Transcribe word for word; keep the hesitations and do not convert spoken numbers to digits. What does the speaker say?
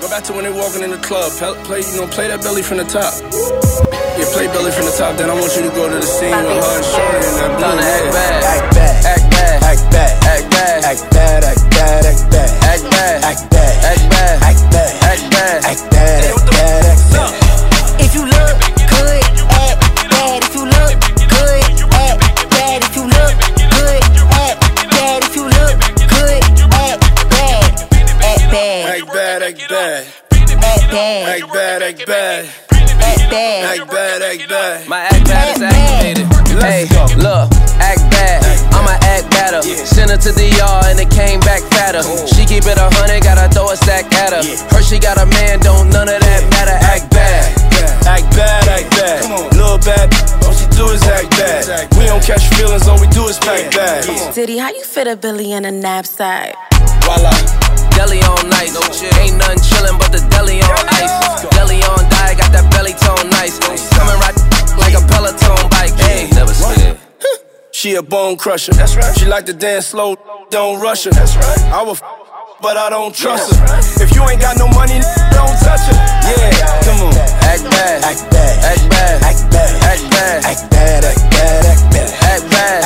Go back to when they walking in the club. Play, you know, play that belly from the top. Yeah, play belly from the top. Then I want you to go to the scene with her and Shorty and that blue. Act bad, act bad, act bad, act bad, act bad, act bad, act bad, act bad, act bad, act bad, act bad, act bad, act bad, act bad, act bad, act bad. If you look good, act bad. If you look good, act bad. If you look good, act bad. If you look good, act bad. Act bad. Act bad, act bad. Act bad. Act bad, act bad. Act bad. Act bad, act bad. My act bad is activated. Hey, look, act bad. I'ma act better. Send her to the yard and it came back fatter. She keep it a hundred, gotta throw a stack at her. Her she got a man, don't none of that matter. Act bad. Act bad, act bad. Little bad, all she do is act bad. We don't catch feelings, all we do is pack bags. Diddy, how you fit a Billy in a knapsack? Voila. Deli on nice, no chill. Ain't nothing chillin' but the deli on ice. Deli on diet, got that belly tone nice. Coming right like a Peloton bike. Hey, never scared. She a bone crusher. That's right. She like to dance slow, don't rush her. That's right. I will, f but I don't trust her. If you ain't got no money, don't touch her. Yeah, come on. Act bad, act bad, act bad, act bad, act bad, act bad, act bad, act bad, act bad,